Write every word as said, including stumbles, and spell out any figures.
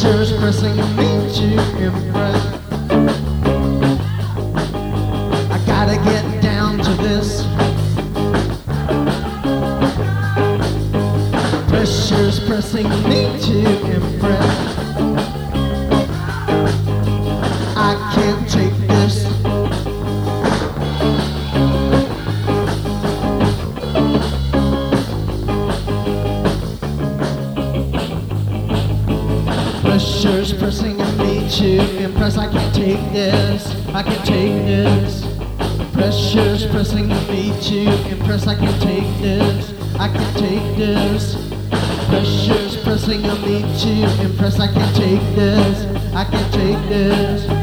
Pressure's pressing on me to impress. I gotta get down to this. Pressure's pressing on me to impress. I can't take this. Pressure's pressing on me to impress. I can't take this. I can't take this. Pressure's pressing on me to impress. I can't take this. I can't take this. Pressure's pressing on me to impress. I can't take this. I can't take this.